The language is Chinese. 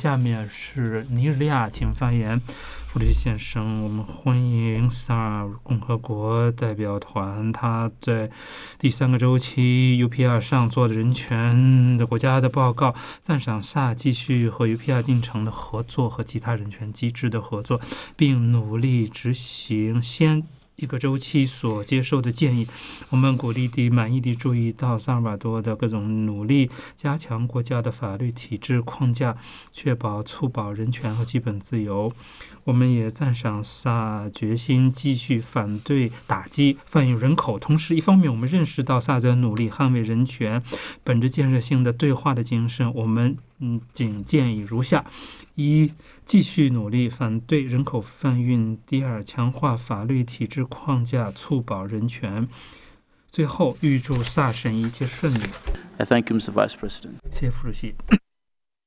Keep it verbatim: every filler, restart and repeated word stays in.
下面是尼日利亚，请发言。弗里先生，我们欢迎萨尔共和国代表团，他在第三个周期 U P R 上做的人权的国家的报告，赞赏萨继续和 U P R 进程的合作和其他人权机制的合作，并努力执行先一个周期所接受的建议。我们鼓励地满意地注意到萨尔瓦多的各种努力，加强国家的法律体制框架，确保促保人权和基本自由。我们也赞赏萨决心继续反对打击贩运人口，同时一方面我们认识到萨的努力捍卫人权，本着建设性的对话的精神，我们嗯仅建议如下：一、继续努力反对人口贩运；第二，强化法律体制框架，促保人权。最后，预祝萨审一切顺利。 I thank you, Mister Vice President. 谢谢副主席。